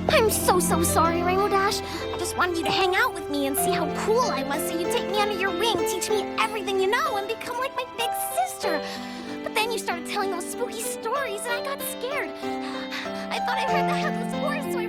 I'm so sorry, Rainbow Dash. I just wanted you to hang out with me and see how cool I was, so you'd take me under your wing, teach me everything you know, and become like my big sister. But then you started telling those spooky stories, and I got scared. I thought I heard the Headless Horse, so